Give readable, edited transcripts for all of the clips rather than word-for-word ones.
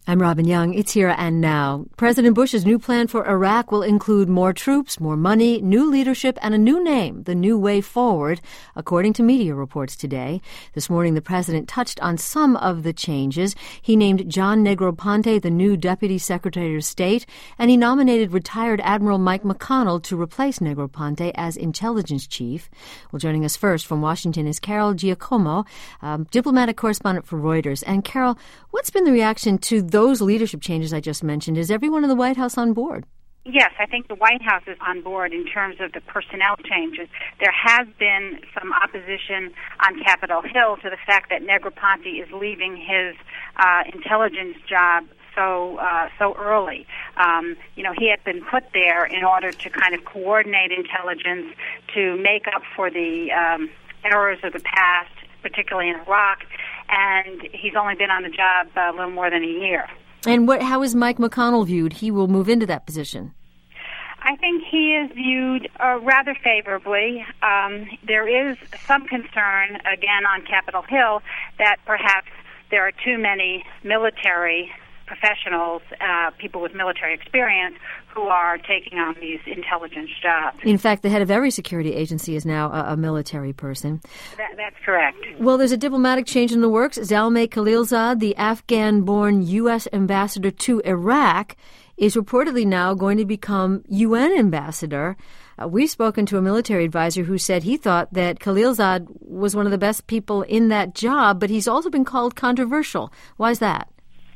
I'm Robin Young. It's Here and Now. President Bush's new plan for Iraq will include more troops, more money, new leadership, and a new name, the New Way Forward, according to media reports today. This morning, the president touched on some of the changes. He named John Negroponte the new Deputy Secretary of State, and he nominated retired Admiral Mike McConnell to replace Negroponte as intelligence chief. Well, joining us first from Washington is Carol Giacomo, diplomatic correspondent for Reuters. And Carol, what's been the reaction to those leadership changes I just mentioned? Is everyone in the White House on board? Yes, I think the White House is on board in terms of the personnel changes. There has been some opposition on Capitol Hill to the fact that Negroponte is leaving his intelligence job so early. He had been put there in order to kind of coordinate intelligence to make up for the errors of the past, particularly in Iraq, and he's only been on the job a little more than a year. And how is Mike McConnell viewed? He will move into that position. I think he is viewed rather favorably. There is some concern, again, on Capitol Hill that perhaps there are too many military professionals, people with military experience, who are taking on these intelligence jobs. In fact, the head of every security agency is now a military person. That's correct. Well, there's a diplomatic change in the works. Zalmay Khalilzad, the Afghan-born U.S. ambassador to Iraq, is reportedly now going to become UN ambassador. We've spoken to a military advisor who said he thought that Khalilzad was one of the best people in that job, but he's also been called controversial. Why is that?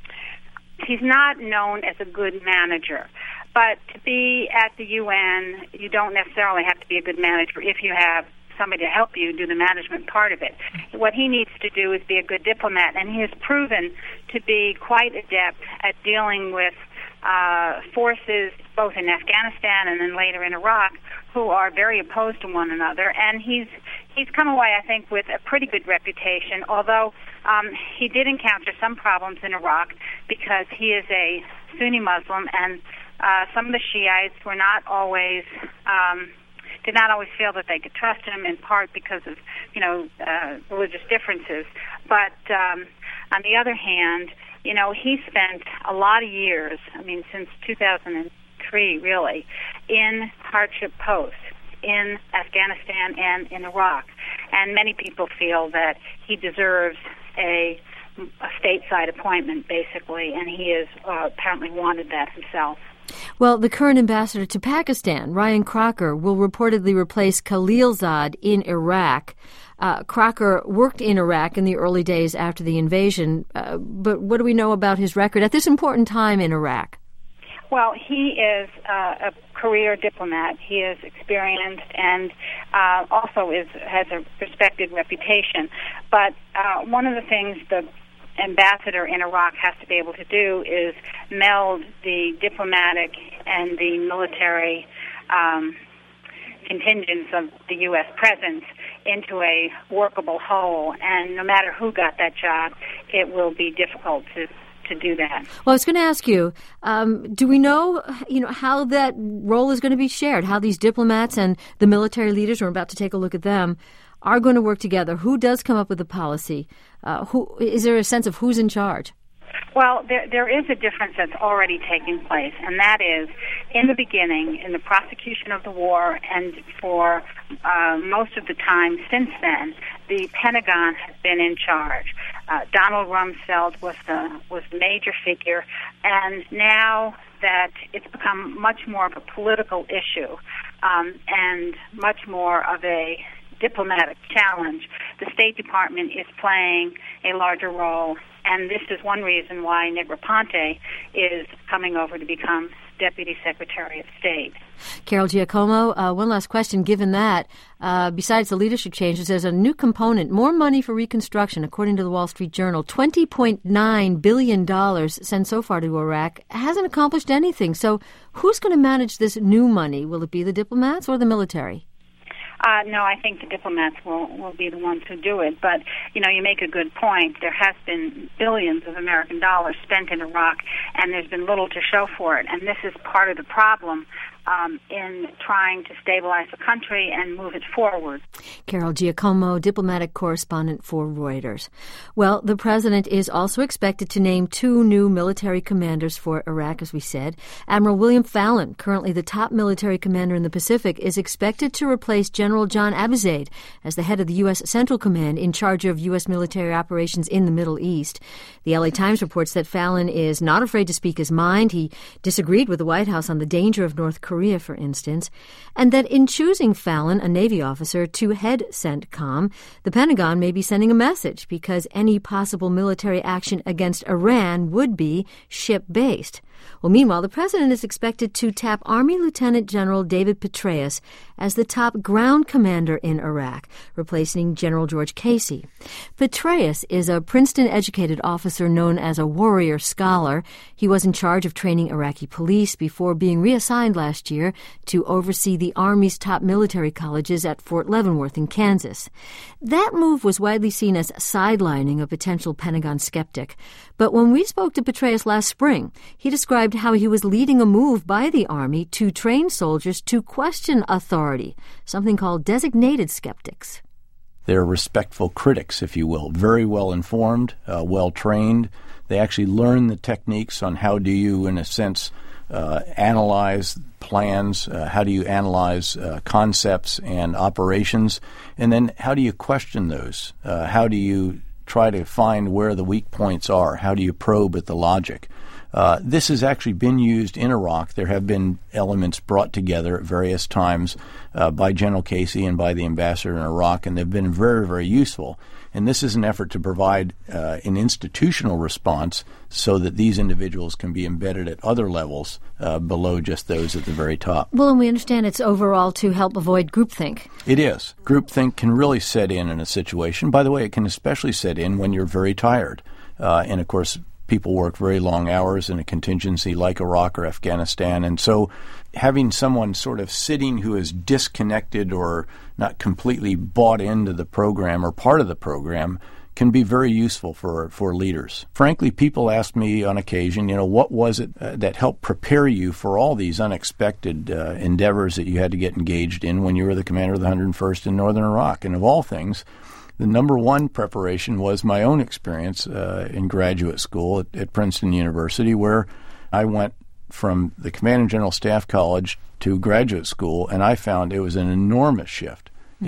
He's not known as a good manager. But to be at the UN, you don't necessarily have to be a good manager if you have somebody to help you do the management part of it. What he needs to do is be a good diplomat, and he has proven to be quite adept at dealing with forces both in Afghanistan and then later in Iraq who are very opposed to one another. And he's come away, I think, with a pretty good reputation, although he did encounter some problems in Iraq because he is a Sunni Muslim, and some of the Shiites were not always did not always feel that they could trust him, in part because of religious differences. But on the other hand, he spent a lot of years, since 2003 really, in hardship posts in Afghanistan and in Iraq. And many people feel that he deserves a stateside appointment, basically, and he has apparently wanted that himself. Well, the current ambassador to Pakistan, Ryan Crocker, will reportedly replace Khalilzad in Iraq. Crocker worked in Iraq in the early days after the invasion, but what do we know about his record at this important time in Iraq? Well, he is a career diplomat. He is experienced and also has a respected reputation. But one of the things the ambassador in Iraq has to be able to do is meld the diplomatic and the military contingents of the U.S. presence into a workable whole. And no matter who got that job, it will be difficult to do that. Well, I was going to ask you, do we know, how that role is going to be shared, how these diplomats and the military leaders, we're about to take a look at them, are going to work together? Who does come up with the policy? Is there a sense of who's in charge? Well, there is a difference that's already taking place, and that is, in the beginning, in the prosecution of the war, and for most of the time since then, the Pentagon has been in charge. Donald Rumsfeld was the major figure, and now that it's become much more of a political issue and much more of a diplomatic challenge, the State Department is playing a larger role, and this is one reason why Negroponte is coming over to become Deputy Secretary of State. Carol Giacomo, one last question. Given that, besides the leadership changes, there's a new component, more money for reconstruction, according to the Wall Street Journal. $20.9 billion sent so far to Iraq hasn't accomplished anything. So who's going to manage this new money? Will it be the diplomats or the military? No, I think the diplomats will be the ones who do it. But, you make a good point. There has been billions of American dollars spent in Iraq, and there's been little to show for it. And this is part of the problem in trying to stabilize the country and move it forward. Carol Giacomo, diplomatic correspondent for Reuters. Well, the president is also expected to name 2 new military commanders for Iraq, as we said. Admiral William Fallon, currently the top military commander in the Pacific, is expected to replace General John Abizaid as the head of the U.S. Central Command in charge of U.S. military operations in the Middle East. The L.A. Times reports that Fallon is not afraid to speak his mind. He disagreed with the White House on the danger of North Korea, for instance, and that in choosing Fallon, a Navy officer, to head CENTCOM, the Pentagon may be sending a message because any possible military action against Iran would be ship-based. Well, meanwhile, the president is expected to tap Army Lieutenant General David Petraeus as the top ground commander in Iraq, replacing General George Casey. Petraeus is a Princeton-educated officer known as a warrior scholar. He was in charge of training Iraqi police before being reassigned last year to oversee the Army's top military colleges at Fort Leavenworth in Kansas. That move was widely seen as sidelining a potential Pentagon skeptic. But when we spoke to Petraeus last spring, he described how he was leading a move by the Army to train soldiers to question authority, something called designated skeptics. They're respectful critics, if you will, very well informed, well trained. They actually learn the techniques on how do you, in a sense, analyze plans, how do you analyze concepts and operations, and then how do you question those? How do you try to find where the weak points are? How do you probe at the logic? This has actually been used in Iraq. There have been elements brought together at various times by General Casey and by the ambassador in Iraq, and they've been very, very useful. And this is an effort to provide an institutional response so that these individuals can be embedded at other levels below just those at the very top. Well, and we understand it's overall to help avoid groupthink. It is. Groupthink can really set in a situation. By the way, it can especially set in when you're very tired. And, of course, people work very long hours in a contingency like Iraq or Afghanistan. And so having someone sort of sitting who is disconnected or not completely bought into the program or part of the program can be very useful for leaders. Frankly, people ask me on occasion, what was it that helped prepare you for all these unexpected endeavors that you had to get engaged in when you were the commander of the 101st in northern Iraq? And of all things, the number one preparation was my own experience in graduate school at Princeton University, where I went from the Command and General Staff College to graduate school, and I found it was an enormous shift.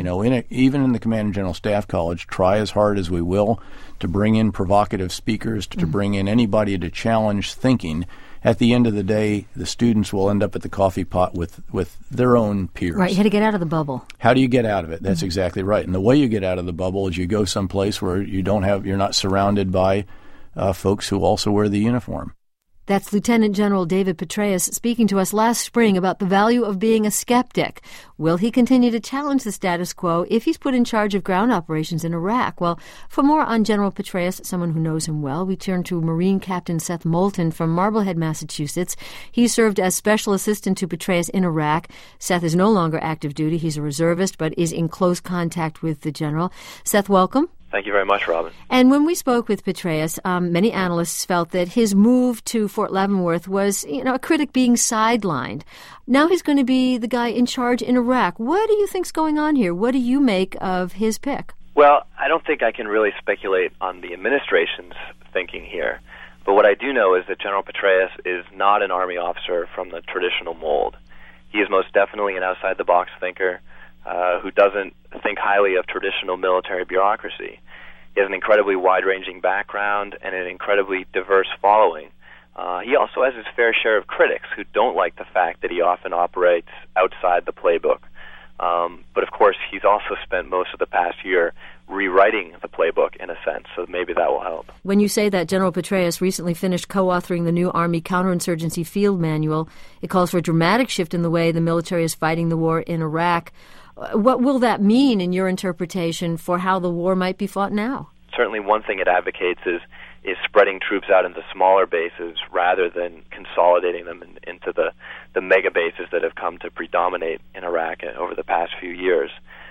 Even in the Command and General Staff College, try as hard as we will to bring in provocative speakers, to bring in anybody to challenge thinking. At the end of the day, the students will end up at the coffee pot with their own peers. Right, you had to get out of the bubble. How do you get out of it? That's exactly right. And the way you get out of the bubble is you go someplace where you're not surrounded by folks who also wear the uniform. That's Lieutenant General David Petraeus speaking to us last spring about the value of being a skeptic. Will he continue to challenge the status quo if he's put in charge of ground operations in Iraq? Well, for more on General Petraeus, someone who knows him well, we turn to Marine Captain Seth Moulton from Marblehead, Massachusetts. He served as special assistant to Petraeus in Iraq. Seth is no longer active duty. He's a reservist, but is in close contact with the general. Seth, welcome. Thank you very much, Robin. And when we spoke with Petraeus, many analysts felt that his move to Fort Leavenworth was, a critic being sidelined. Now he's going to be the guy in charge in Iraq. What do you think's going on here? What do you make of his pick? Well, I don't think I can really speculate on the administration's thinking here. But what I do know is that General Petraeus is not an Army officer from the traditional mold. He is most definitely an outside-the-box thinker who doesn't think highly of traditional military bureaucracy. He has an incredibly wide-ranging background and an incredibly diverse following. He also has his fair share of critics who don't like the fact that he often operates outside the playbook. But of course, he's also spent most of the past year rewriting the playbook in a sense, so maybe that will help. When you say that, General Petraeus recently finished co-authoring the new Army Counterinsurgency Field Manual. It calls for a dramatic shift in the way the military is fighting the war in Iraq. What will that mean in your interpretation for how the war might be fought now? Certainly one thing it advocates is spreading troops out into smaller bases rather than consolidating them into the mega bases that have come to predominate in Iraq over the past few years.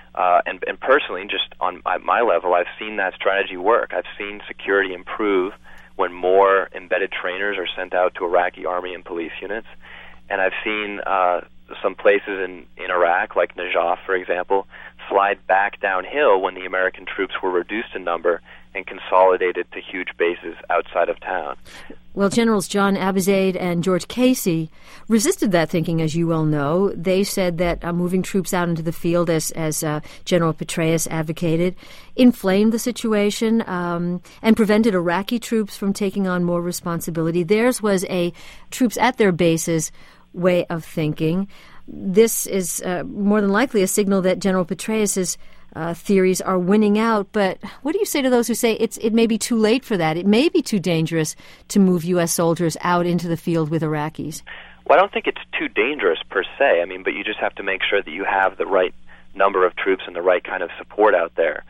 And personally, just at my level, I've seen that strategy work. I've seen security improve when more embedded trainers are sent out to Iraqi army and police units. And I've seen some places in Iraq, like Najaf, for example, slide back downhill when the American troops were reduced in number and consolidated to huge bases outside of town. Well, Generals John Abizaid and George Casey resisted that thinking, as you well know. They said that moving troops out into the field, as General Petraeus advocated, inflamed the situation and prevented Iraqi troops from taking on more responsibility. Theirs was a troops at their bases way of thinking. This is more than likely a signal that General Petraeus's theories are winning out. But what do you say to those who say it may be too late for that? It may be too dangerous to move U.S. soldiers out into the field with Iraqis. Well, I don't think it's too dangerous per se. I mean, but you just have to make sure that you have the right number of troops and the right kind of support out there.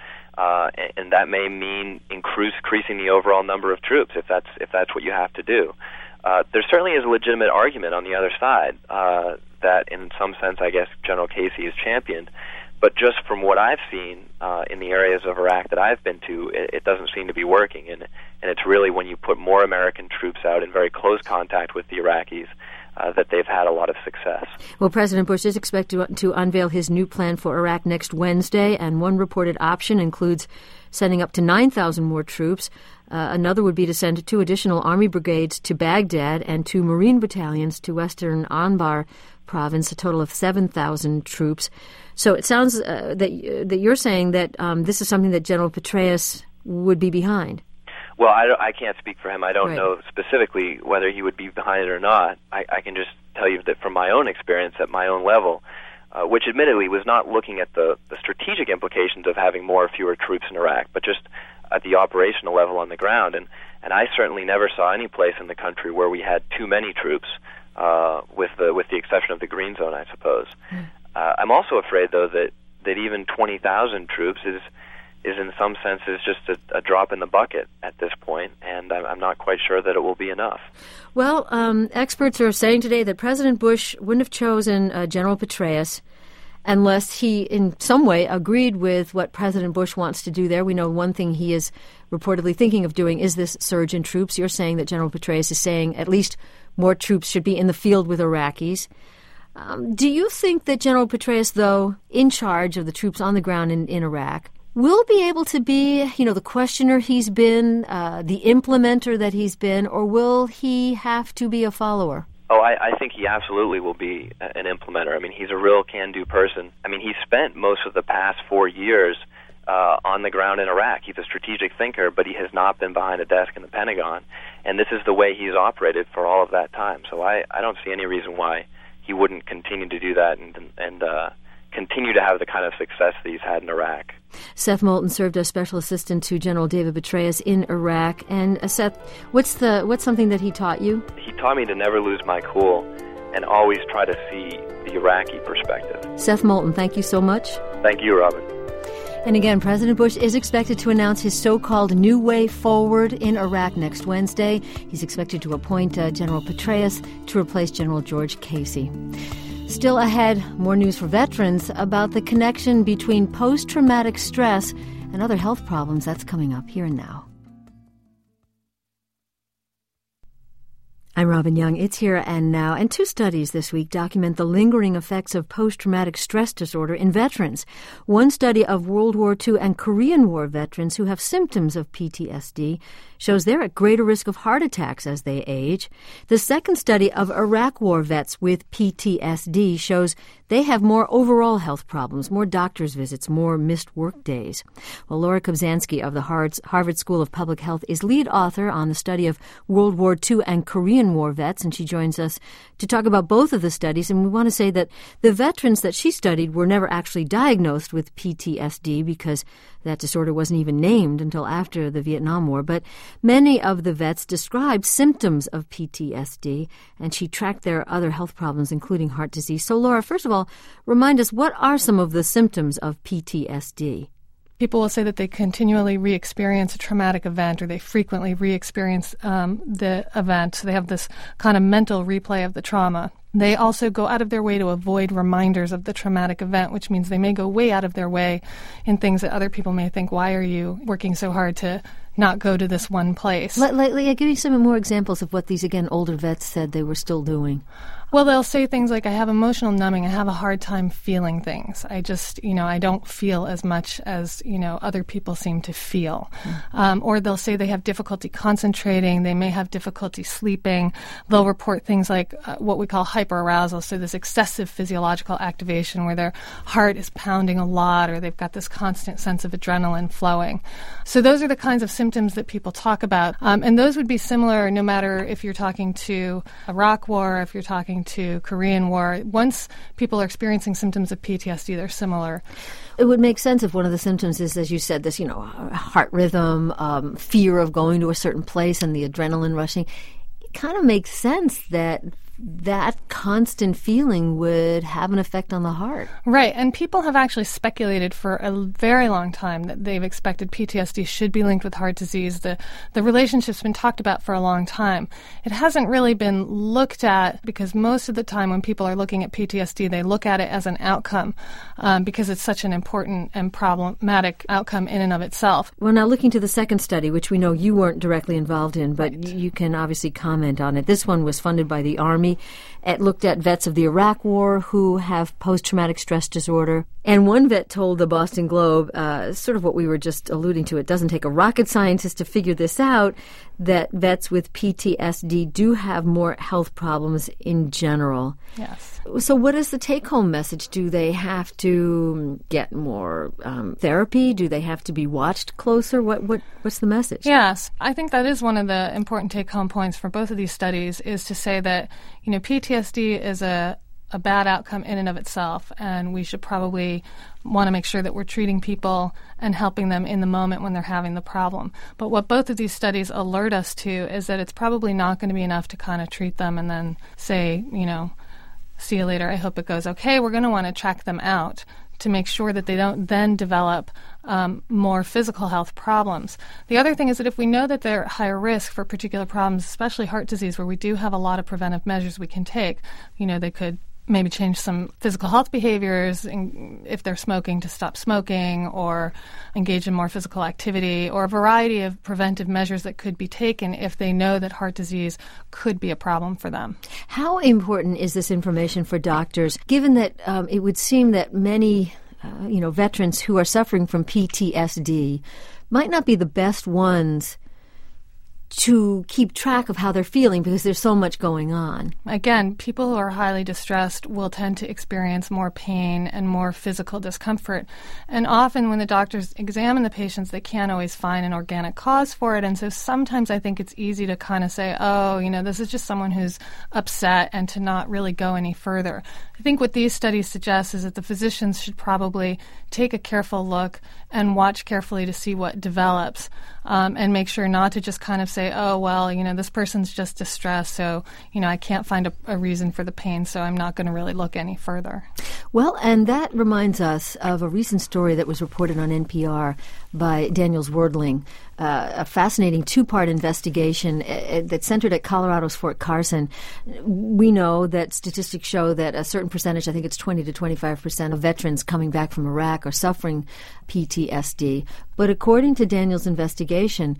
And that may mean increasing the overall number of troops if that's what you have to do. There certainly is a legitimate argument on the other side that, in some sense, I guess General Casey has championed. But just from what I've seen in the areas of Iraq that I've been to, it doesn't seem to be working. And it's really when you put more American troops out in very close contact with the Iraqis that they've had a lot of success. Well, President Bush is expected to unveil his new plan for Iraq next Wednesday, and one reported option includes sending up to 9,000 more troops. Another would be to send 2 additional Army brigades to Baghdad and 2 Marine battalions to western Anbar province, a total of 7,000 troops. So it sounds that you're saying that this is something that General Petraeus would be behind. Well, I can't speak for him. I don't know specifically whether he would be behind it or not. I can just tell you that from my own experience at my own level, which admittedly was not looking at the strategic implications of having more or fewer troops in Iraq, but just at the operational level on the ground. And I certainly never saw any place in the country where we had too many troops, with the exception of the Green Zone, I suppose. I'm also afraid, though, that even 20,000 troops is in some senses just a drop in the bucket at this point, and I'm not quite sure that it will be enough. Well, experts are saying today that President Bush wouldn't have chosen General Petraeus unless he in some way agreed with what President Bush wants to do there. We know one thing he is reportedly thinking of doing is this surge in troops. You're saying that General Petraeus is saying at least more troops should be in the field with Iraqis. Do you think that General Petraeus, though, in charge of the troops on the ground in Iraq, will be able to be, the questioner he's been, the implementer that he's been, or will he have to be a follower? Oh, I think he absolutely will be an implementer. I mean, he's a real can-do person. I mean, he spent most of the past 4 years on the ground in Iraq. He's a strategic thinker, but he has not been behind a desk in the Pentagon. And this is the way he's operated for all of that time. So I don't see any reason why he wouldn't continue to do that and continue to have the kind of success that he's had in Iraq. Seth Moulton served as special assistant to General David Petraeus in Iraq. And Seth, what's something that he taught you? He taught me to never lose my cool and always try to see the Iraqi perspective. Seth Moulton, thank you so much. Thank you, Robin. And again, President Bush is expected to announce his so-called new way forward in Iraq next Wednesday. He's expected to appoint General Petraeus to replace General George Casey. Still ahead, more news for veterans about the connection between post-traumatic stress and other health problems. That's coming up here and now. I'm Robin Young. It's Here and Now. And 2 studies this week document the lingering effects of post-traumatic stress disorder in veterans. One study of World War II and Korean War veterans who have symptoms of PTSD shows they're at greater risk of heart attacks as they age. The second study of Iraq War vets with PTSD shows they have more overall health problems, more doctor's visits, more missed work days. Well, Laura Kobzanski of the Harvard School of Public Health is lead author on the study of World War II and Korean War vets, and she joins us to talk about both of the studies. And we want to say that the veterans that she studied were never actually diagnosed with PTSD because that disorder wasn't even named until after the Vietnam War. But many of the vets described symptoms of PTSD, and she tracked their other health problems, including heart disease. So, Laura, first of all, remind us, what are some of the symptoms of PTSD? People will say that they continually re-experience a traumatic event, or they frequently re-experience the event. So they have this kind of mental replay of the trauma. They also go out of their way to avoid reminders of the traumatic event, which means they may go way out of their way in things that other people may think, why are you working so hard to not go to this one place? Give me some more examples of what these, again, older vets said they were still doing. Well, they'll say things like, I have emotional numbing, I have a hard time feeling things. I just, I don't feel as much as, other people seem to feel. Or they'll say they have difficulty concentrating, they may have difficulty sleeping. They'll report things like what we call hyperarousal, so this excessive physiological activation where their heart is pounding a lot or they've got this constant sense of adrenaline flowing. So those are the kinds of symptoms that people talk about. And those would be similar no matter if you're talking to Iraq War, if you're talking to Korean War. Once people are experiencing symptoms of PTSD, they're similar. It would make sense if one of the symptoms is, as you said, this, heart rhythm, fear of going to a certain place and the adrenaline rushing. It kind of makes sense that constant feeling would have an effect on the heart. Right, and people have actually speculated for a very long time that they've expected PTSD should be linked with heart disease. The relationship's been talked about for a long time. It hasn't really been looked at because most of the time when people are looking at PTSD, they look at it as an outcome because it's such an important and problematic outcome in and of itself. We're now looking to the second study, which we know you weren't directly involved in, but right. You can obviously comment on it. This one was funded by the Army. It looked at vets of the Iraq War who have post-traumatic stress disorder. And one vet told the Boston Globe, sort of what we were just alluding to, it doesn't take a rocket scientist to figure this out, that vets with PTSD do have more health problems in general. Yes. So what is the take-home message? Do they have to get more therapy? Do they have to be watched closer? What's the message? Yes. I think that is one of the important take-home points for both of these studies is to say that, PTSD is a bad outcome in and of itself, and we should probably want to make sure that we're treating people and helping them in the moment when they're having the problem. But what both of these studies alert us to is that it's probably not going to be enough to kind of treat them and then say, see you later, I hope it goes okay. We're going to want to check them out to make sure that they don't then develop more physical health problems. The other thing is that if we know that they're higher risk for particular problems, especially heart disease, where we do have a lot of preventive measures we can take, they could maybe change some physical health behaviors if they're smoking to stop smoking or engage in more physical activity or a variety of preventive measures that could be taken if they know that heart disease could be a problem for them. How important is this information for doctors, given that it would seem that many veterans who are suffering from PTSD might not be the best ones to keep track of how they're feeling because there's so much going on? Again, people who are highly distressed will tend to experience more pain and more physical discomfort. And often when the doctors examine the patients, they can't always find an organic cause for it. And so sometimes I think it's easy to kind of say, this is just someone who's upset, and to not really go any further. I think what these studies suggest is that the physicians should probably take a careful look and watch carefully to see what develops, and make sure not to just kind of say, this person's just distressed, so, I can't find a reason for the pain, so I'm not going to really look any further. Well, and that reminds us of a recent story that was reported on NPR by Daniel Zwerdling, a fascinating two-part investigation that centered at Colorado's Fort Carson. We know that statistics show that a certain percentage, I think it's 20 to 25% of veterans coming back from Iraq are suffering PTSD. But according to Daniel's investigation,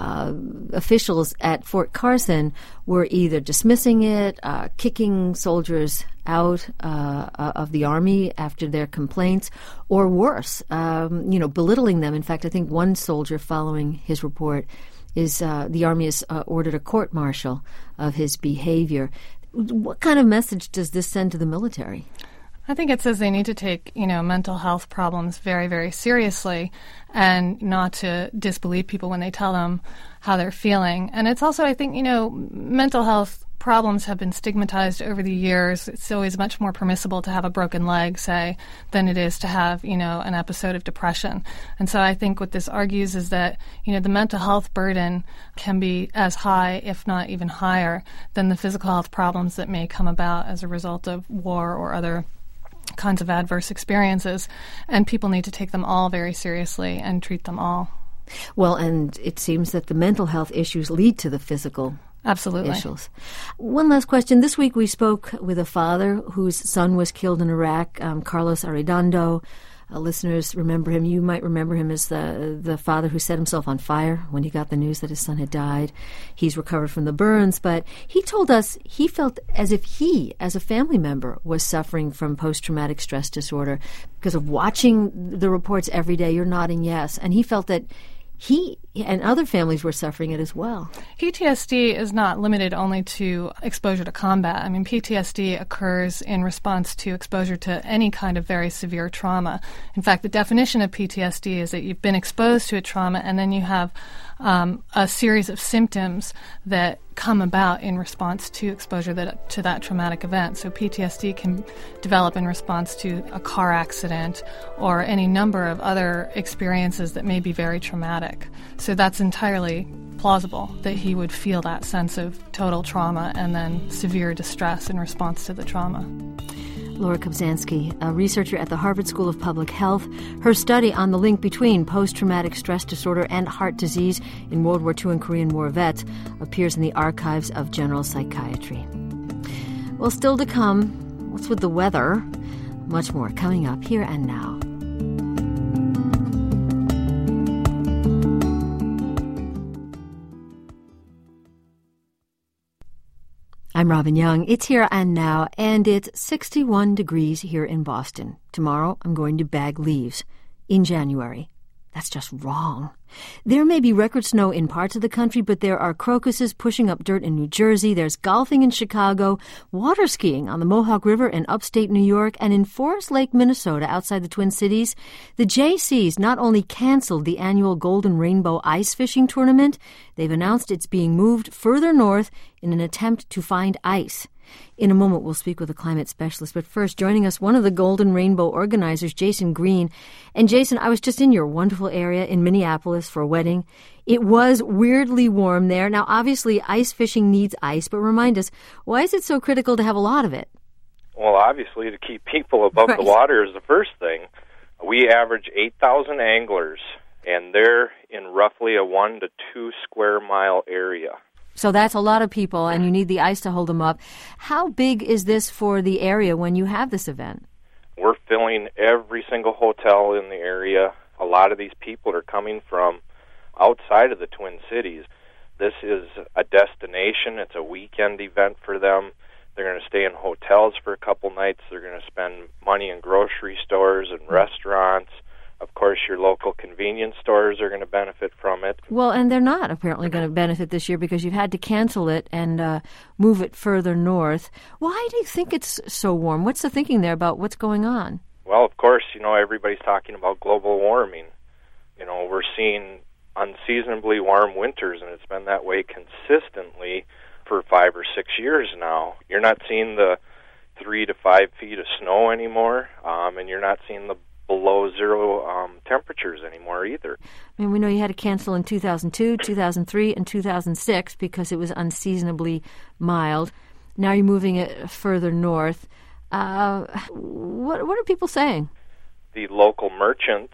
officials at Fort Carson were either dismissing it, kicking soldiers out of the Army after their complaints, or worse, belittling them. In fact, I think one soldier following his report is the Army has ordered a court-martial of his behavior. What kind of message does this send to the military? I think it says they need to take, mental health problems very, very seriously and not to disbelieve people when they tell them how they're feeling. And it's also, I think, mental health problems have been stigmatized over the years. It's always much more permissible to have a broken leg, say, than it is to have, an episode of depression. And so I think what this argues is that, the mental health burden can be as high, if not even higher, than the physical health problems that may come about as a result of war or other kinds of adverse experiences, and people need to take them all very seriously and treat them all. Well, and it seems that the mental health issues lead to the physical Absolutely. issues. One last question. This week we spoke with a father whose son was killed in Iraq, Carlos Arredondo. Listeners remember him. You might remember him as the father who set himself on fire when he got the news that his son had died. He's recovered from the burns, but he told us he felt as if he, as a family member, was suffering from post-traumatic stress disorder because of watching the reports every day. You're nodding yes. And he felt that he and other families were suffering it as well. PTSD is not limited only to exposure to combat. I mean, PTSD occurs in response to exposure to any kind of very severe trauma. In fact, the definition of PTSD is that you've been exposed to a trauma and then you have a series of symptoms that come about in response to exposure to that traumatic event. So PTSD can develop in response to a car accident or any number of other experiences that may be very traumatic. So that's entirely plausible that he would feel that sense of total trauma and then severe distress in response to the trauma. Laura Kobzanski, a researcher at the Harvard School of Public Health. Her study on the link between post-traumatic stress disorder and heart disease in World War II and Korean War vets appears in the archives of general psychiatry. Well, still to come, what's with the weather? Much more coming up here and now. I'm Robin Young. It's Here and Now, and it's 61 degrees here in Boston. Tomorrow, I'm going to bag leaves in January. That's just wrong. There may be record snow in parts of the country, but there are crocuses pushing up dirt in New Jersey. There's golfing in Chicago, water skiing on the Mohawk River in upstate New York, and in Forest Lake, Minnesota, outside the Twin Cities. The Jaycees not only canceled the annual Golden Rainbow ice fishing tournament, they've announced it's being moved further north in an attempt to find ice. In a moment, we'll speak with a climate specialist. But first, joining us, one of the Golden Rainbow organizers, Jason Green. And Jason, I was just in your wonderful area in Minneapolis for a wedding. It was weirdly warm there. Now, obviously, ice fishing needs ice, but remind us, why is it so critical to have a lot of it? Well, obviously, to keep people above the water is the first thing. We average 8,000 anglers, and they're in roughly a 1 to 2 square mile area. So that's a lot of people, and you need the ice to hold them up. How big is this for the area when you have this event? We're filling every single hotel in the area. A lot of these people are coming from outside of the Twin Cities. This is a destination. It's a weekend event for them. They're going to stay in hotels for a couple nights. They're going to spend money in grocery stores and restaurants. Of course, your local convenience stores are going to benefit from it. Well, and they're not apparently going to benefit this year because you've had to cancel it and move it further north. Why do you think it's so warm? What's the thinking there about what's going on? Well, of course, everybody's talking about global warming. We're seeing unseasonably warm winters, and it's been that way consistently for 5 or 6 years now. You're not seeing the 3 to 5 feet of snow anymore, and you're not seeing the below zero temperatures anymore either. I mean, we know you had to cancel in 2002, 2003, and 2006 because it was unseasonably mild. Now you're moving it further north. What are people saying? The local merchants,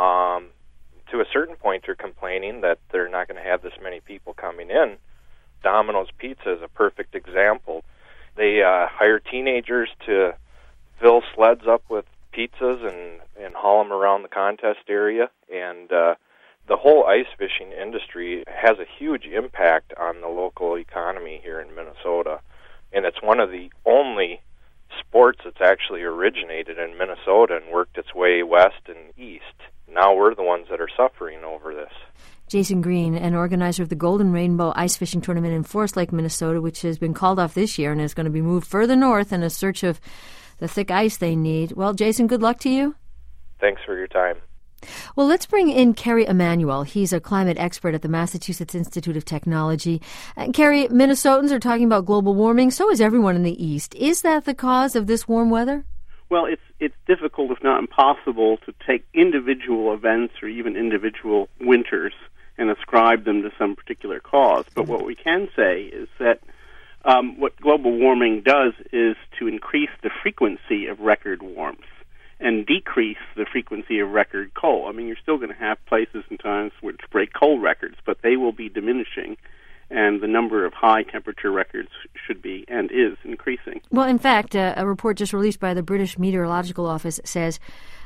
to a certain point, are complaining that they're not going to have this many people coming in. Domino's Pizza is a perfect example. They hire teenagers to fill sleds up with pizzas and haul them around the contest area, and the whole ice fishing industry has a huge impact on the local economy here in Minnesota, and it's one of the only sports that's actually originated in Minnesota and worked its way west and east. Now we're the ones that are suffering over this. Jason Green, an organizer of the Golden Rainbow Ice Fishing Tournament in Forest Lake, Minnesota, which has been called off this year and is going to be moved further north in a search of the thick ice they need. Well, Jason, good luck to you. Thanks for your time. Well, let's bring in Kerry Emanuel. He's a climate expert at the Massachusetts Institute of Technology. Kerry, Minnesotans are talking about global warming. So is everyone in the East. Is that the cause of this warm weather? Well, it's difficult, if not impossible, to take individual events or even individual winters and ascribe them to some particular cause. But what we can say is that what global warming does is to increase the frequency of record warmth and decrease the frequency of record cold. I mean, you're still going to have places and times which break cold records, but they will be diminishing, and the number of high-temperature records should be and is increasing. Well, in fact, a report just released by the British Meteorological Office says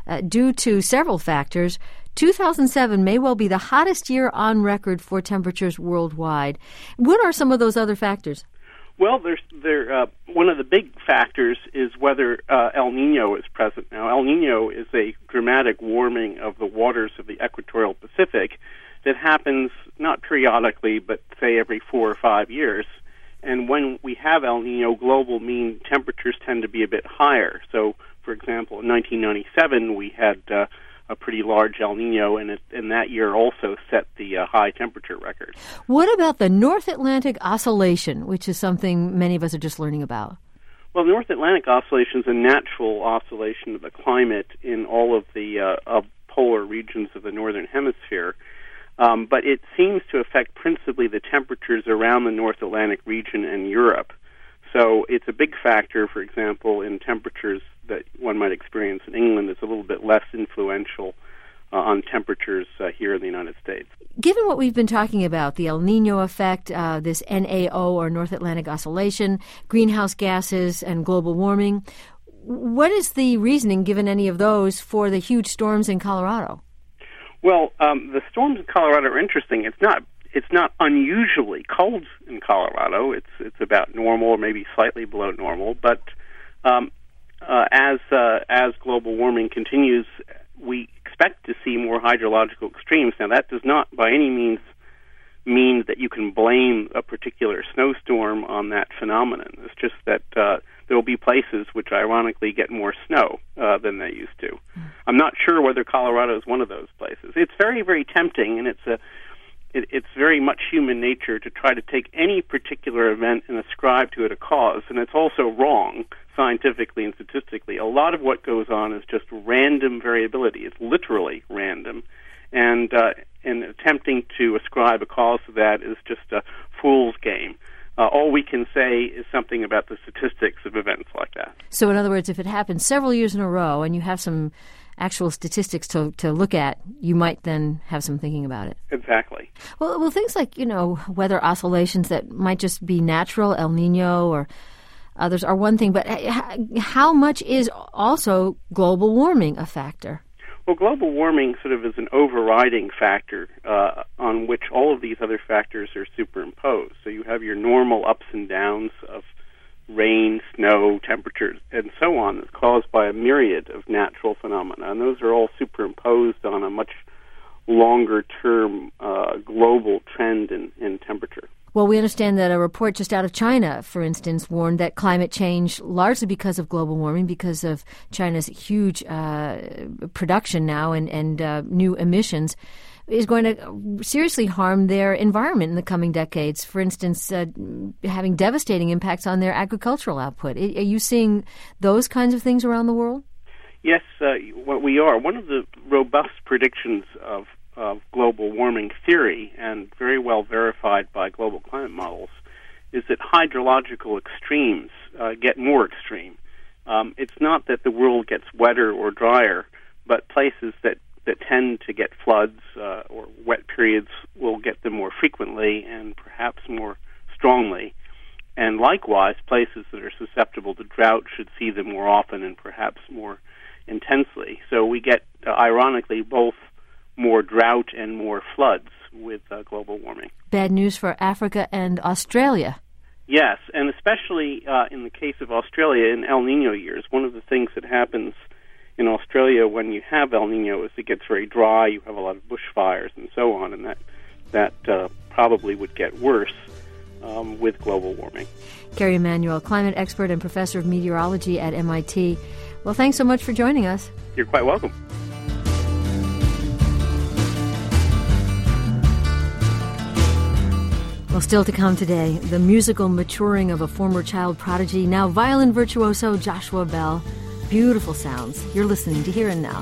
due to several factors. 2007 may well be the hottest year on record for temperatures worldwide. What are some of those other factors? Well, one of the big factors is whether El Nino is present. Now, El Nino is a dramatic warming of the waters of the equatorial Pacific that happens not periodically, but say every 4 or 5 years. And when we have El Nino, global mean temperatures tend to be a bit higher. So, for example, in 1997, we had a pretty large El Nino, and that year also set the high temperature record. What about the North Atlantic Oscillation, which is something many of us are just learning about? Well, North Atlantic Oscillation is a natural oscillation of the climate in all of the polar regions of the northern hemisphere, but it seems to affect principally the temperatures around the North Atlantic region and Europe. So it's a big factor, for example, in temperatures that one might experience in England. It's a little bit less influential on temperatures here in the United States. Given what we've been talking about, the El Nino effect, this NAO or North Atlantic Oscillation, greenhouse gases, and global warming, what is the reasoning, given any of those, for the huge storms in Colorado? Well, the storms in Colorado are interesting. It's not unusually cold in Colorado. It's about normal, or maybe slightly below normal. But as global warming continues, we expect to see more hydrological extremes. Now, that does not by any means mean that you can blame a particular snowstorm on that phenomenon. It's just that there will be places which ironically get more snow than they used to. I'm not sure whether Colorado is one of those places. It's very, very tempting, and it's very much human nature to try to take any particular event and ascribe to it a cause, and it's also wrong scientifically and statistically. A lot of what goes on is just random variability. It's literally random, and attempting to ascribe a cause to that is just a fool's game. All we can say is something about the statistics of events like that. So in other words, if it happens several years in a row and you have some actual statistics to look at, you might then have some thinking about it. Exactly. Well, things like, weather oscillations that might just be natural, El Nino or others are one thing, but how much is also global warming a factor? Well, global warming sort of is an overriding factor on which all of these other factors are superimposed. So you have your normal ups and downs of rain, snow, temperatures, and so on that's caused by a myriad of natural phenomena, and those are all superimposed on a much longer-term global trend in temperature. Well, we understand that a report just out of China, for instance, warned that climate change, largely because of global warming, because of China's huge production now and new emissions, is going to seriously harm their environment in the coming decades. For instance, having devastating impacts on their agricultural output. Are you seeing those kinds of things around the world? Yes, what we are. One of the robust predictions of global warming theory, and very well verified by global climate models, is that hydrological extremes get more extreme. It's not that the world gets wetter or drier, but places that tend to get floods or wet periods will get them more frequently and perhaps more strongly. And likewise, places that are susceptible to drought should see them more often and perhaps more intensely. So we get, ironically, both more drought and more floods with global warming. Bad news for Africa and Australia. Yes, and especially in the case of Australia in El Nino years. One of the things that happens in Australia when you have El Nino is it gets very dry, you have a lot of bushfires and so on, and that probably would get worse with global warming. Gary Emanuel, climate expert and professor of meteorology at MIT. Well, thanks so much for joining us. You're quite welcome. Well, still to come today, the musical maturing of a former child prodigy, now violin virtuoso Joshua Bell. Beautiful sounds. You're listening to Here and Now.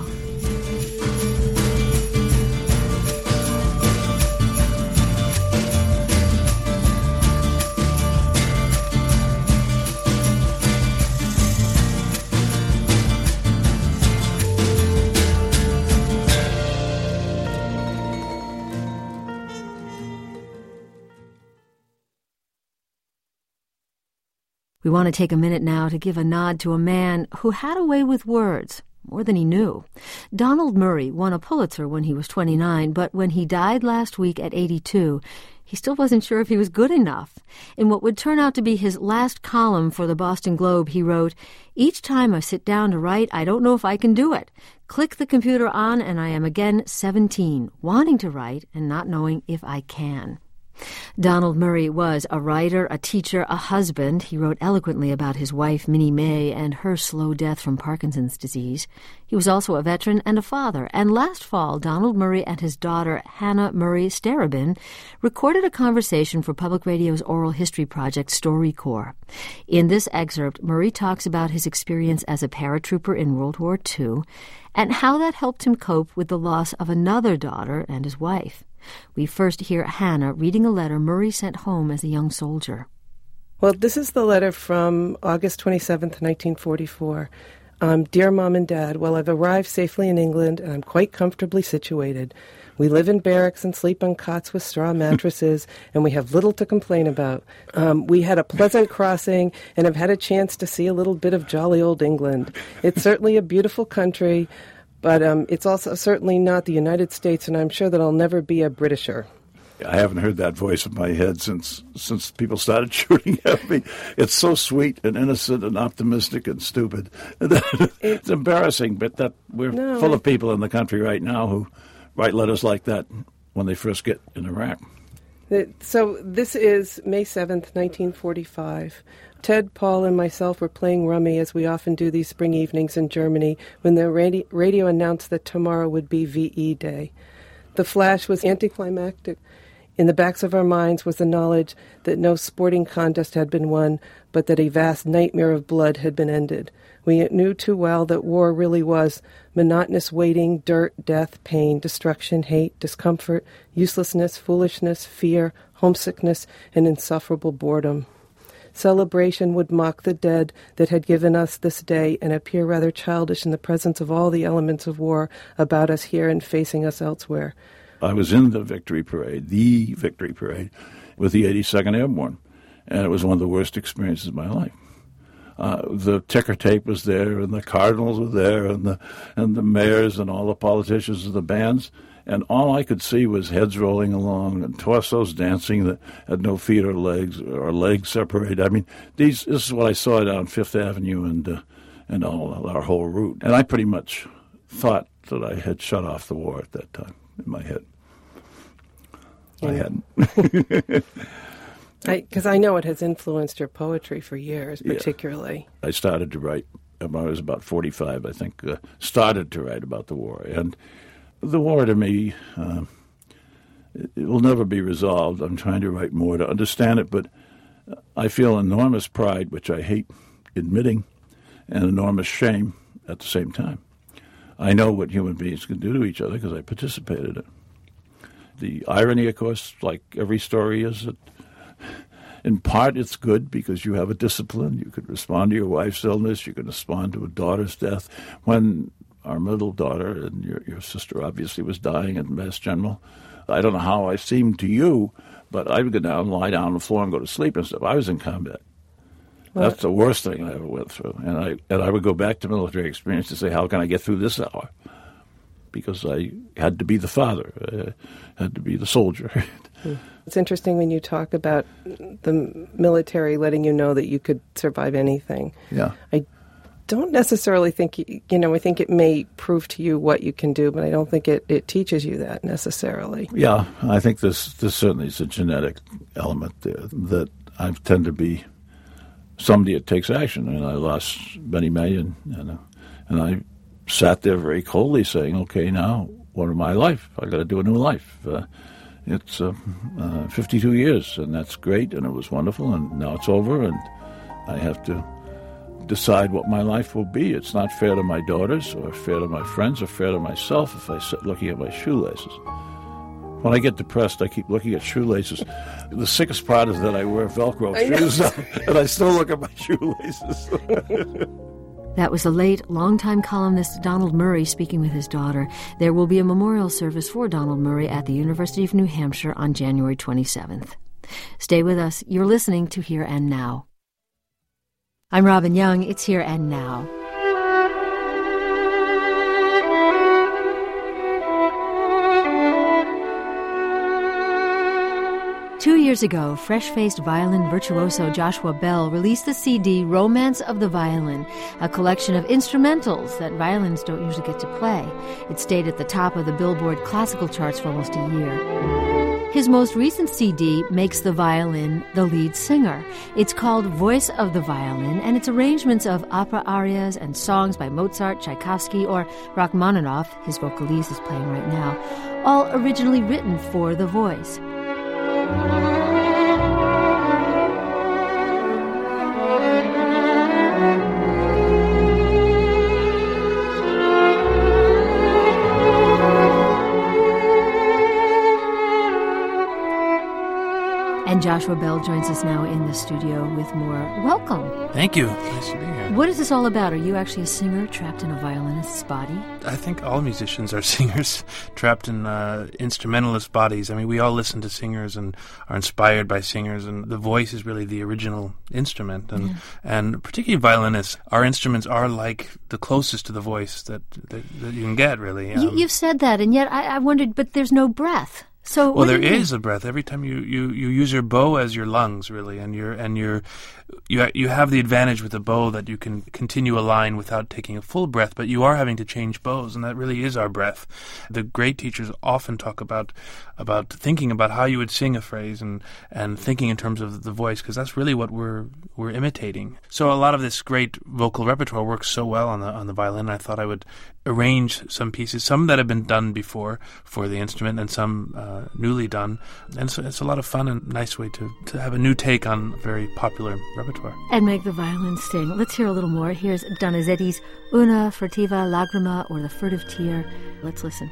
We want to take a minute now to give a nod to a man who had a way with words. more than he knew. Donald Murray won a Pulitzer when he was 29, but when he died last week at 82, he still wasn't sure if he was good enough. In what would turn out to be his last column for the Boston Globe, he wrote, "Each time I sit down to write, I don't know if I can do it. Click the computer on, and I am again 17, wanting to write and not knowing if I can." Donald Murray was a writer, a teacher, a husband. He wrote eloquently about his wife, Minnie May, and her slow death from Parkinson's disease. He was also a veteran and a father, and last fall, Donald Murray and his daughter, Hannah Murray Starobin, recorded a conversation for Public Radio's oral history project, StoryCorps. In this excerpt, Murray talks about his experience as a paratrooper in World War II and how that helped him cope with the loss of another daughter and his wife. We first hear Hannah reading a letter Murray sent home as a young soldier. Well, this is the letter from August 27th, 1944. Dear Mom and Dad, well, I've arrived safely in England and I'm quite comfortably situated. We live in barracks and sleep on cots with straw mattresses, and we have little to complain about. We had a pleasant crossing and have had a chance to see a little bit of jolly old England. It's certainly a beautiful country, but it's also certainly not the United States, and I'm sure that I'll never be a Britisher. I haven't heard that voice in my head since people started shooting at me. It's so sweet and innocent and optimistic and stupid. It's embarrassing, but that we're full of people in the country right now who write letters like that when they first get in Iraq. So this is May 7th, 1945. Ted, Paul, and myself were playing rummy, as we often do these spring evenings in Germany, when the radio announced that tomorrow would be VE Day. The flash was anticlimactic. In the backs of our minds was the knowledge that no sporting contest had been won, but that a vast nightmare of blood had been ended. We knew too well that war really was monotonous waiting, dirt, death, pain, destruction, hate, discomfort, uselessness, foolishness, fear, homesickness, and insufferable boredom. Celebration would mock the dead that had given us this day and appear rather childish in the presence of all the elements of war about us here and facing us elsewhere. I was in the victory parade, with the 82nd Airborne, and it was one of the worst experiences of my life. The ticker tape was there, and the Cardinals were there, and the mayors and all the politicians and the bands, and all I could see was heads rolling along and torsos dancing that had no feet or legs separated. I mean, this is what I saw down Fifth Avenue and all our whole route. And I pretty much thought that I had shut off the war at that time in my head. I hadn't. Because I know it has influenced your poetry for years, particularly. Yeah. I started to write when I was about 45, I think, started to write about the war. And the war, to me, it will never be resolved. I'm trying to write more to understand it, but I feel enormous pride, which I hate admitting, and enormous shame at the same time. I know what human beings can do to each other because I participated in it. The irony, of course, like every story, is that in part it's good because you have a discipline. You could respond to your wife's illness. You could respond to a daughter's death. When our middle daughter, and your sister obviously was dying at Mass General, I don't know how I seemed to you, but I would go down, lie down on the floor and go to sleep and stuff. I was in combat. Well, that's the worst thing I ever went through. And I would go back to military experience to say, how can I get through this hour? Because I had to be the father, had to be the soldier. It's interesting when you talk about the military letting you know that you could survive anything. Yeah. I don't necessarily think, I think it may prove to you what you can do, but I don't think it teaches you that necessarily. Yeah, I think this certainly is a genetic element there, that I tend to be somebody that takes action, and I lost Benny May, and I sat there very coldly saying, okay, now, what of my life? I got to do a new life. It's 52 years, and that's great, and it was wonderful, and now it's over, and I have to decide what my life will be. It's not fair to my daughters or fair to my friends or fair to myself if I sit looking at my shoelaces. When I get depressed, I keep looking at shoelaces. The sickest part is that I wear Velcro shoes and I still look at my shoelaces. That was the late, longtime columnist Donald Murray speaking with his daughter. There will be a memorial service for Donald Murray at the University of New Hampshire on January 27th. Stay with us. You're listening to Here and Now. I'm Robin Young. It's Here and Now. years ago, fresh-faced violin virtuoso Joshua Bell released the CD Romance of the Violin, a collection of instrumentals that violins don't usually get to play. It stayed at the top of the Billboard classical charts for almost a year. His most recent CD makes the violin the lead singer. It's called Voice of the Violin, and it's arrangements of opera arias and songs by Mozart, Tchaikovsky, or Rachmaninoff, his vocalise is playing right now, all originally written for the voice. And Joshua Bell joins us now in the studio with more. Welcome. Thank you. Nice to be here. What is this all about? Are you actually a singer trapped in a violinist's body? I think all musicians are singers trapped in instrumentalist bodies. I mean, we all listen to singers and are inspired by singers, and the voice is really the original instrument. And particularly violinists, our instruments are like the closest to the voice that you can get, really. You've said that, and yet I wondered, but there's no breath. So well, there is a breath every time you use your bow as your lungs, really, and you have the advantage with the bow that you can continue a line without taking a full breath, but you are having to change bows, and that really is our breath. The great teachers often talk about thinking about how you would sing a phrase and thinking in terms of the voice, because that's really what we're imitating. So a lot of this great vocal repertoire works so well on the violin. I thought I would arrange some pieces, some that have been done before for the instrument, and some newly done. And so it's a lot of fun and nice way to have a new take on very popular repertoire. And make the violin sing. Let's hear a little more. Here's Donizetti's Una furtiva lagrima, or the furtive tear. Let's listen.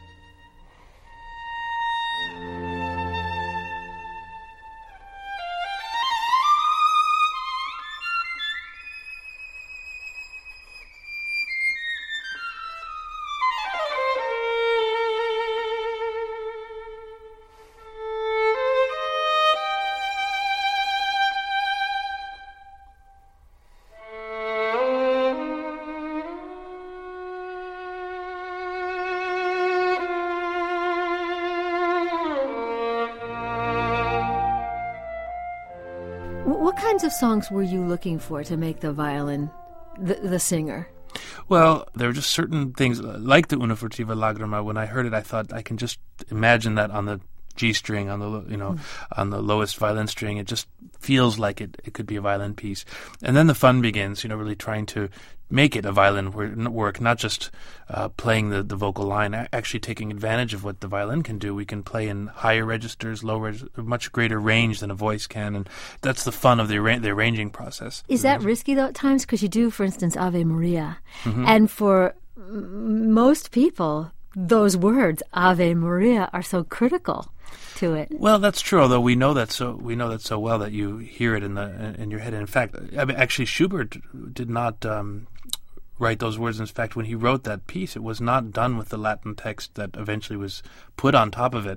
What kinds of songs were you looking for to make the violin the singer? Well, there were just certain things, like the Una furtiva lagrima. When I heard it, I thought I can just imagine that on the G string, on the on the lowest violin string. It just feels like it could be a violin piece. And then the fun begins, really trying to make it a violin work, not just playing the vocal line, actually taking advantage of what the violin can do. We can play in higher registers, lower, much greater range than a voice can, and that's the fun of the arranging process. Is that risky, though, at times? Because you do, for instance, Ave Maria, and for most people, those words, Ave Maria, are so critical to it. Well, that's true. Although we know that so well that you hear it in your head. And in fact, actually, Schubert did not write those words. In fact, when he wrote that piece, it was not done with the Latin text that eventually was put on top of it.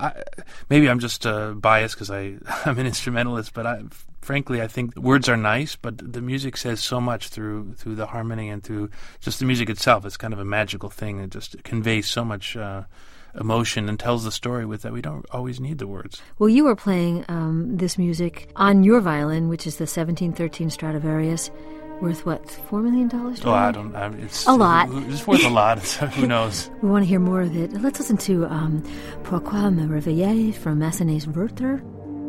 Maybe I'm just biased because I'm an instrumentalist, but frankly, I think words are nice, but the music says so much through the harmony and through just the music itself. It's kind of a magical thing. It just conveys so much emotion and tells the story with that we don't always need the words. Well, you were playing this music on your violin, which is the 1713 Stradivarius, worth what, $4 million? Oh, I don't. It's a lot. It's worth a lot. Who knows? We want to hear more of it. Let's listen to Pourquoi me réveiller from Massenet's Werther.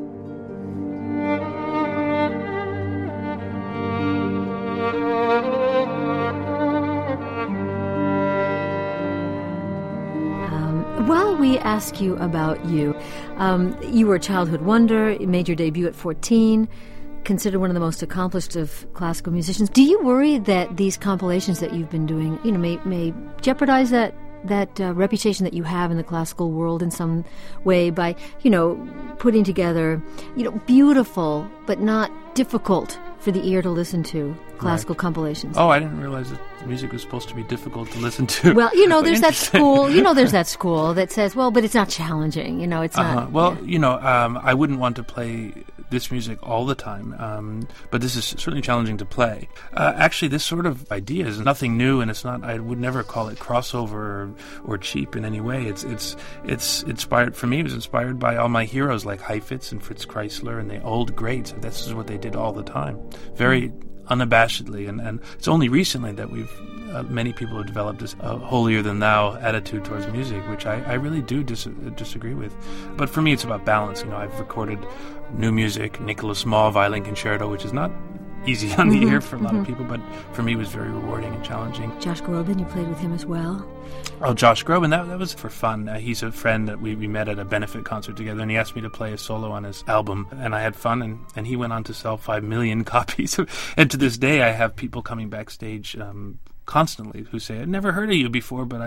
While we ask you about you, you were a childhood wonder, you made your debut at 14, considered one of the most accomplished of classical musicians. Do you worry that these compilations that you've been doing, may jeopardize that reputation that you have in the classical world in some way by, putting together, beautiful but not difficult for the ear to listen to classical compilations? Oh, I didn't realize that music was supposed to be difficult to listen to. Well, there's that school. There's that school that says, well, but it's not challenging. It's not. Well, I wouldn't want to play this music all the time, but this is certainly challenging to play. Actually, this sort of idea is nothing new, and it's not. I would never call it crossover or cheap in any way. It's inspired. For me, it was inspired by all my heroes like Heifetz and Fritz Kreisler and the old greats. This is what they did all the time, very unabashedly, and it's only recently that we've many people have developed this holier-than-thou attitude towards music, which I really do disagree with. But for me, it's about balance. I've recorded new music, Nicholas Small Violin Concerto, which is not easy on the ear for a lot of people, but for me it was very rewarding and challenging. Josh Groban, you played with him as well. Oh, Josh Groban, that was for fun. He's a friend that we met at a benefit concert together, and he asked me to play a solo on his album, and I had fun, and he went on to sell 5 million copies. And to this day, I have people coming backstage constantly who say, "I'd never heard of you before, but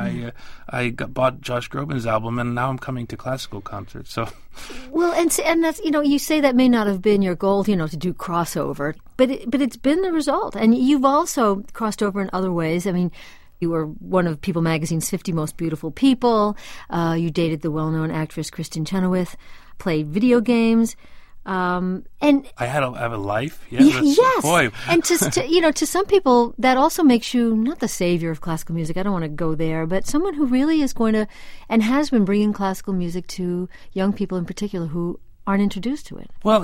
I bought Josh Groban's album, and now I'm coming to classical concerts." So, well, and that's you say that may not have been your goal, to do crossover, but it's been the result, and you've also crossed over in other ways. I mean, you were one of People Magazine's 50 Most Beautiful People. You dated the well-known actress Kristen Chenoweth, played video games. And I have a life. Yes. Boy. And to some people, that also makes you not the savior of classical music. I don't want to go there, but someone who really is going to and has been bringing classical music to young people in particular who aren't introduced to it. Well,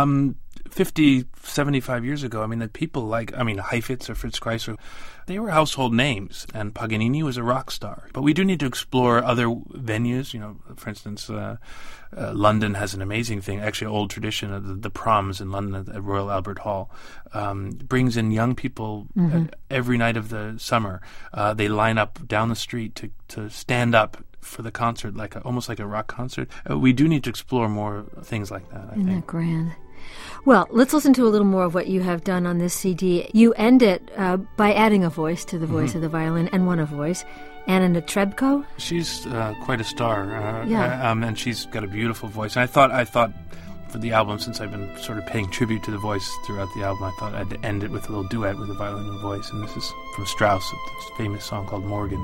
50, 75 years ago, the people like, Heifetz or Fritz Kreisler, they were household names, and Paganini was a rock star. But we do need to explore other venues. For instance, London has an amazing thing, actually an old tradition of the proms in London at Royal Albert Hall. Brings in young people every night of the summer. They line up down the street to stand up for the concert, almost like a rock concert. We do need to explore more things like that, I think. Isn't that grand? Well, let's listen to a little more of what you have done on this CD. You end it by adding a voice to the voice of the violin and one a voice. Anna Netrebko? She's quite a star. And she's got a beautiful voice. And I thought for the album, since I've been sort of paying tribute to the voice throughout the album, I thought I'd end it with a little duet with the violin and voice. And this is from Strauss, a famous song called Morgan.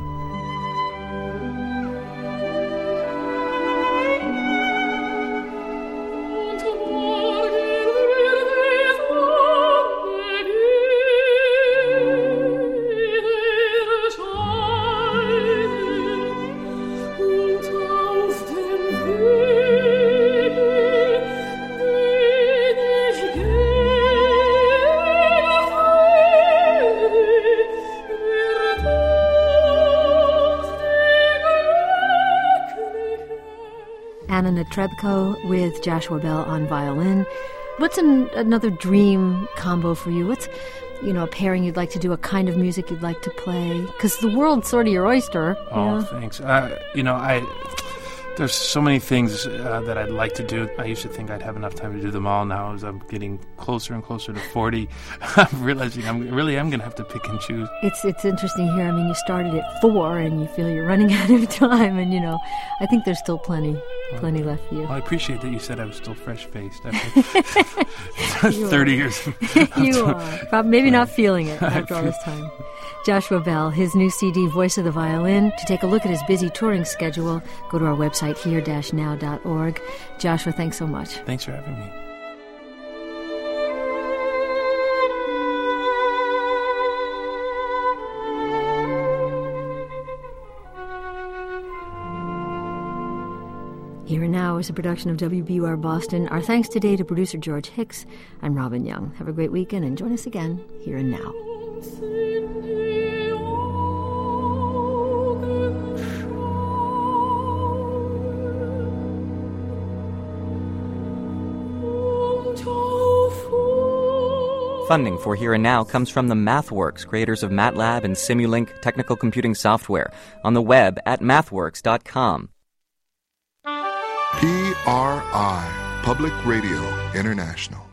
Anna Netrebko with Joshua Bell on violin. What's another dream combo for you? What's, a pairing you'd like to do, a kind of music you'd like to play? Because the world's sort of your oyster. Oh, thanks. There's so many things that I'd like to do. I used to think I'd have enough time to do them all. Now, as I'm getting closer and closer to 40, I'm realizing I really am going to have to pick and choose. It's interesting here. You started at 4, and you feel you're running out of time. And, I think there's still plenty left for you. Well, I appreciate that you said I was still fresh-faced after 30 years. You are. Maybe not feeling it after all this time. Joshua Bell, his new CD, Voice of the Violin. To take a look at his busy touring schedule, go to our website, here-now.org. Joshua, thanks so much. Thanks for having me. Here and Now is a production of WBUR Boston. Our thanks today to producer George Hicks. I'm Robin Young. Have a great weekend and join us again here and now. Funding for Here and Now comes from the MathWorks, creators of MATLAB and Simulink technical computing software, on the web at mathworks.com. PRI, Public Radio International.